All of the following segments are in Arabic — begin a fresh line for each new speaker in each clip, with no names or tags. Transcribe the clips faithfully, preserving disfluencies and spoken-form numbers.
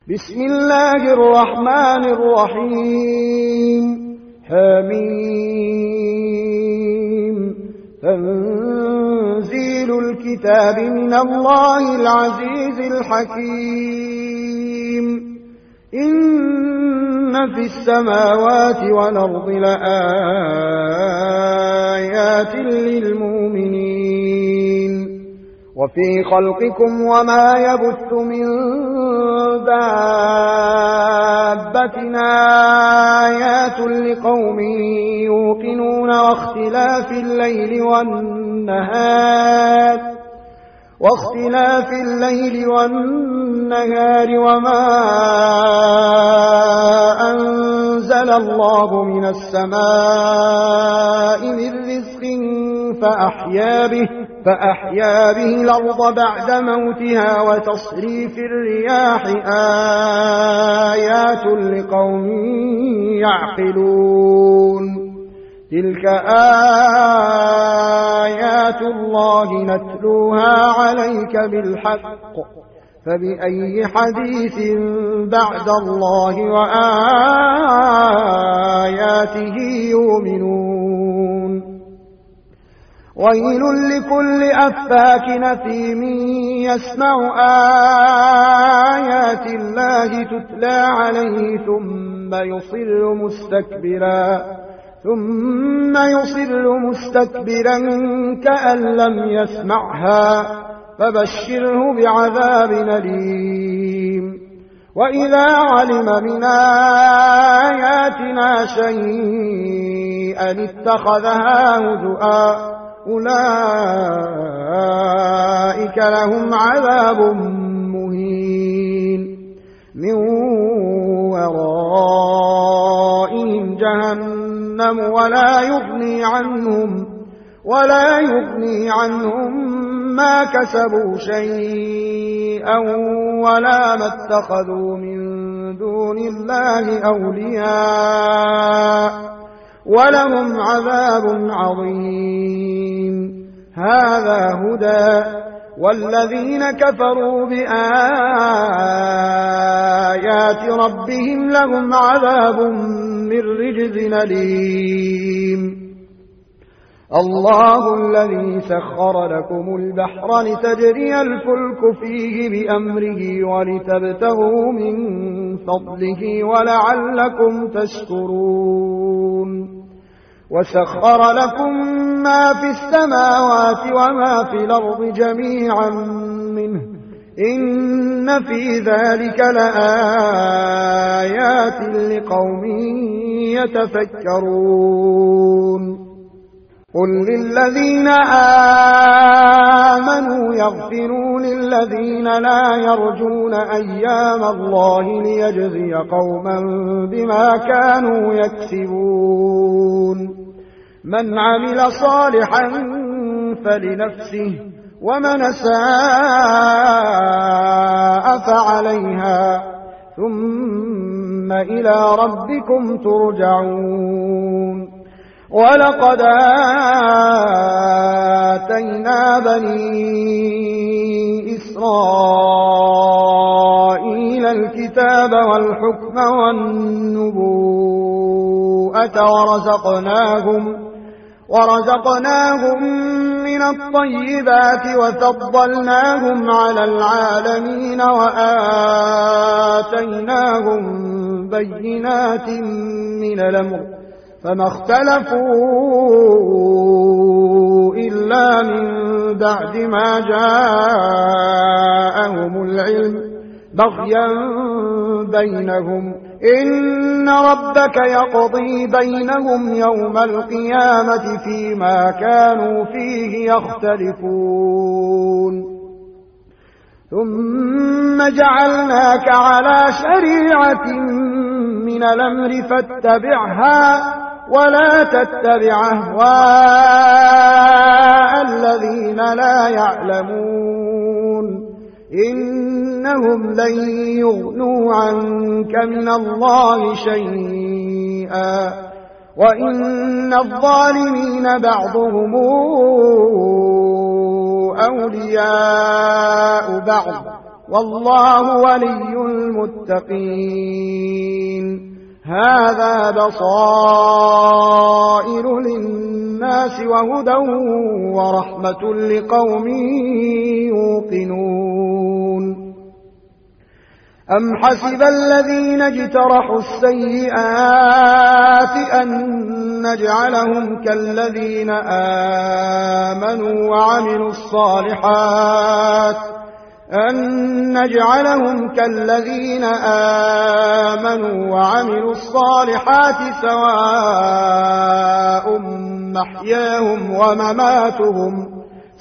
بسم الله الرحمن الرحيم حميم تنزيل الكتاب من الله العزيز الحكيم إن في السماوات والأرض لآيات للمؤمنين وفي خلقكم وما يبث من دابة آيات لقوم يوقنون واختلاف الليل والنهار واختلاف الليل والنهار وما أنزل الله من السماء من رزق فأحيا به فأحيا به الأرض بعد موتها وتصريف الرياح آيات لقوم يعقلون تلك آيات الله نتلوها عليك بالحق فبأي حديث بعد الله وآياته يؤمنون ويل لكل أفاك أثيم يسمع آيات الله تتلى عليه ثم يصر مستكبرا ثم يصر مستكبرا كأن لم يسمعها فبشره بعذاب أليم وإذا علم من آياتنا شيئا اتخذها هزؤا أولئك لهم عذاب مهين من ورائهم جهنم ولا يغني عنهم ولا يغني عنهم ما كسبوا شيئا ولا ما اتخذوا من دون الله أولياء ولهم عذاب عظيم هذا هدى والذين كفروا بآيات ربهم لهم عذاب من رجز أليم الله الذي سخر لكم البحر لتجري الفلك فيه بأمره ولتبتغوا من فضله ولعلكم تشكرون وسخر لكم ما في السماوات وما في الأرض جميعا منه إن في ذلك لآيات لقوم يتفكرون قل للذين آمنوا يغفروا للذين لا يرجون أيام الله ليجزي قوما بما كانوا يكسبون من عمل صالحا فلنفسه ومن أساء فعليها ثم إلى ربكم ترجعون ولقد آتينا بني إسرائيل الكتاب والحكم والنبوءة ورزقناهم ورزقناهم من الطيبات وفضلناهم على العالمين وآتيناهم بينات من الأمر فما اختلفوا إلا من بعد ما جاءهم العلم بغيا بينهم إن ربك يقضي بينهم يوم القيامة فيما كانوا فيه يختلفون ثم جعلناك على شريعة من الأمر فاتبعها ولا تتبع أهواء الذين لا يعلمون إنهم لن يغنوا عنك من الله شيئا وإن الظالمين بعضهم أولياء بعض والله ولي المتقين. هذا بصائر للناس وهدى ورحمة لقوم يوقنون. أم حسب الذين اجترحوا السيئات أن نجعلهم كالذين آمنوا وعملوا الصالحات أن نجعلهم كالذين آمنوا وعملوا الصالحات سواء محياهم ومماتهم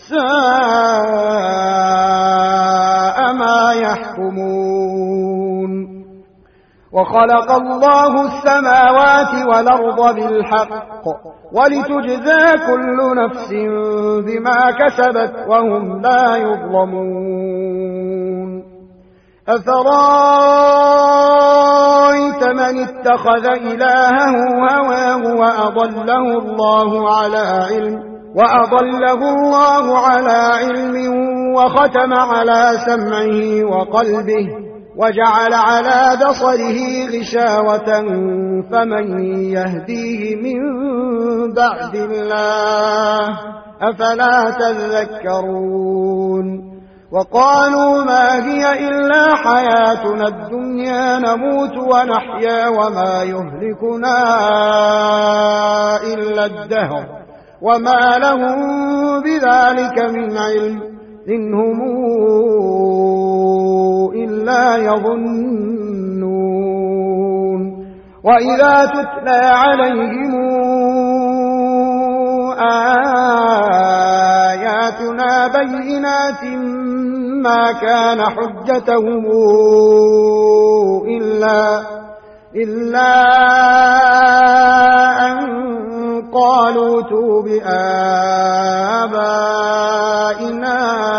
ساء ما يحكمون. وخلق الله السماوات والأرض بالحق ولتجزى كل نفس بما كسبت وهم لا يظلمون. أفرأيت من اتخذ إلهه هواه وأضله الله على علم وأضله الله على علم وختم على سمعه وقلبه وجعل على بصره غشاوة فمن يهديه من بعد الله أفلا تذكرون. وقالوا ما هي إلا حياتنا الدنيا نموت ونحيا وما يهلكنا إلا الدهر وما لهم بذلك من علم إن هم إلا يظنون. وإذا تتلى عليهم آياتنا بينات ما كان حجتهم إلا, إلا أن قالوا ائتوا بآبائنا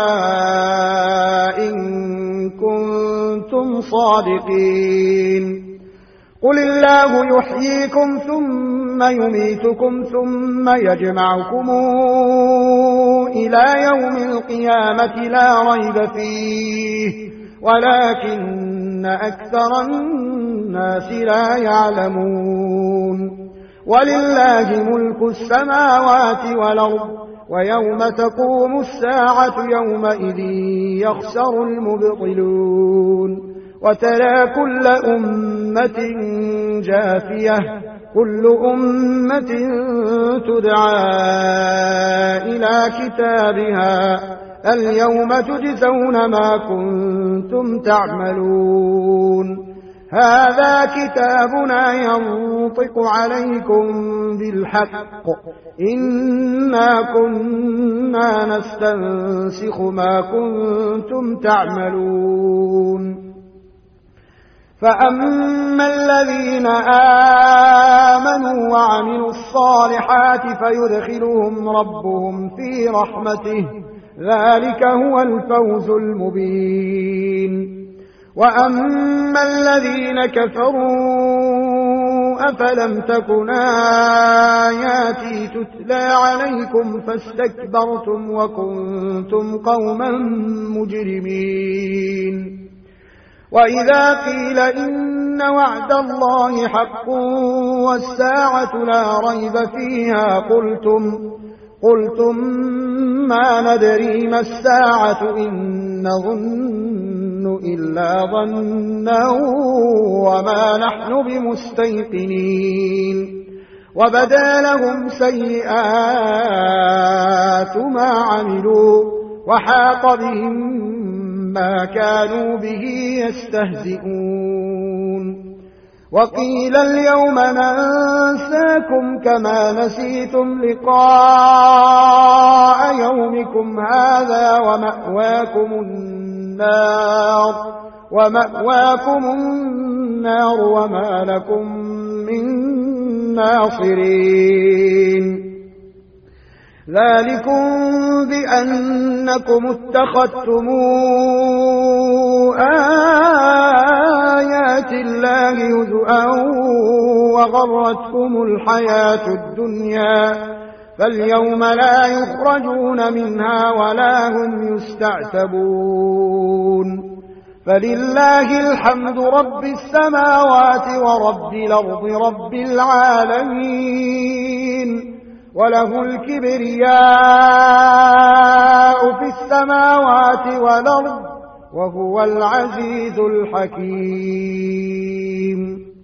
إن كنتم صادقين. قل الله يحييكم ثم يميتكم ثم يجمعكم إلى يوم القيامة لا ريب فيه ولكن أكثر الناس لا يعلمون. ولله ملك السماوات والأرض ويوم تقوم الساعة يومئذ يخسر المبطلون. وترى كل أمة جاثية كل أمة تدعى إلى كتابها اليوم تجزون ما كنتم تعملون. هذا كتابنا ينطق عليكم بالحق إنا كنا نستنسخ ما كنتم تعملون. فأما الذين آمنوا وعملوا الصالحات فيدخلهم ربهم في رحمته ذلك هو الفوز المبين. وأما الذين كفروا أفلم تكن آياتي تتلى عليكم فاستكبرتم وكنتم قوما مجرمين. وإذا قيل إن وعد الله حق والساعة لا ريب فيها قلتم, قلتم ما ندري ما الساعة إن نظن إلا ظنا وما نحن بمستيقنين. وبدا لهم سيئات ما عملوا وحاق بهم ما كانوا به يستهزئون. وقيل اليوم ننساكم كما نسيتم لقاء يومكم هذا ومأواكم النار ومأواكم النار وما لكم من ناصرين. ذلكم بأنكم اتخذتم آيات الله هزؤا وغرتكم الحياة الدنيا فاليوم لا يخرجون منها ولا هم يستعتبون. فلله الحمد رب السماوات ورب الأرض رب العالمين وله الكبرياء في السماوات والأرض وهو العزيز الحكيم